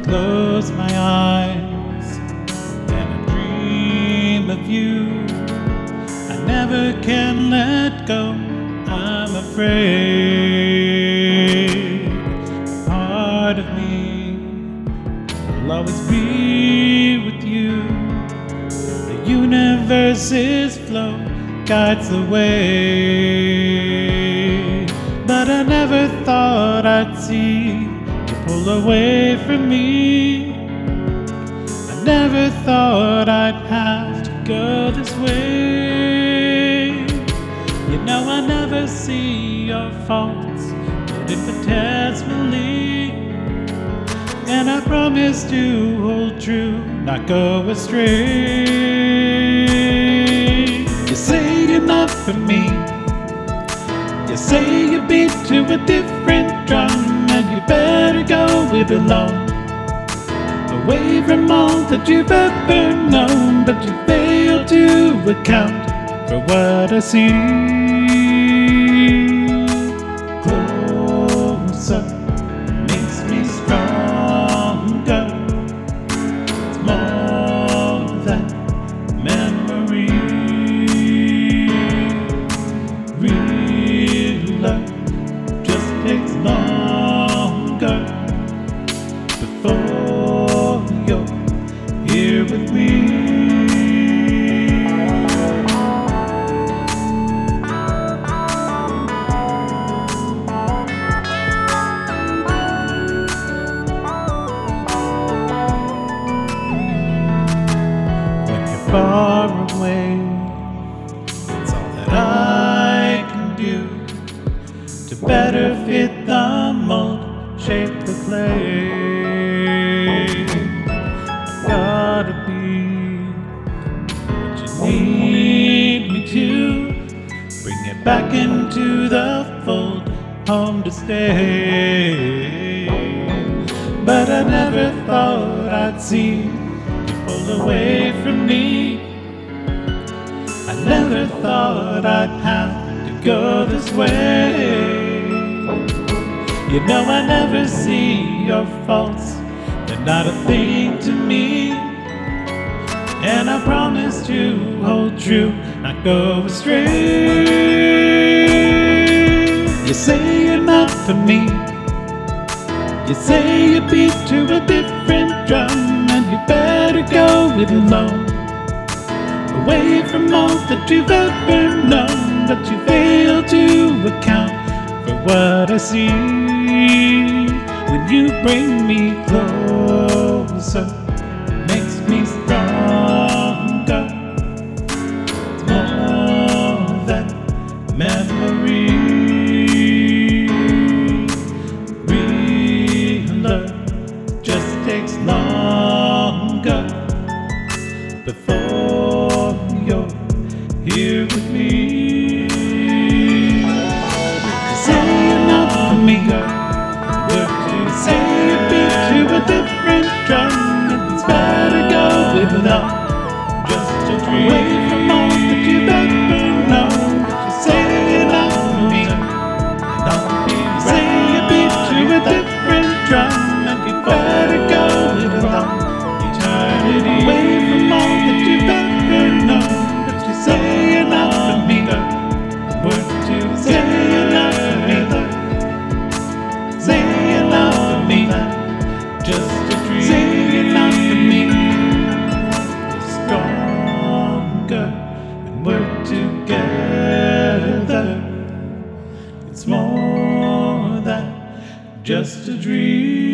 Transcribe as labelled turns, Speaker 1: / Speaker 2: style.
Speaker 1: close my eyes and I dream of you, I never can let go, I'm afraid. Part of me will always be with you. The universe's flow guides the way, but I never thought I'd see you pull away from me. I never thought I'd have to go this way. You know I never see your faults, but infinitesimally, and I promise to hold true, not go astray. You say you're not for me, you say you beat to a different drum, and you better go it alone, away from all that you've ever known. But you fail to account for what I see. Closer makes me stronger. It's more than memory. Real love just takes longer before you're here with me. Far away, it's all that I can do to better fit the mold, shape the clay. I've gotta be what you need me to, bring it back into the fold, home to stay. But I never thought I'd see you pull away from me. I never thought I'd have to go this way. You know I never see your faults, they're not a thing to me. And I promise to hold true, not go astray. You say you're not for me, you say you beat to a different drum, and you better go it alone, away from all that you've ever known. But you fail to account for what I see when you bring me closer. Makes me stronger. It's more than memory. Real love just takes longer before you're here with me. You say you're not for me, but you say you beat to a different drum, and it's better go without just a dream. Away from all that you've ever known. But you say you're not for me, you say you beat to a different drum, and you better go without eternity. Away from all that you've ever known. But you say you're not for me, but you say you're not for me, say you're not for me, just a dream. Say you're not for me. We're stronger and work together. It's more than just a dream.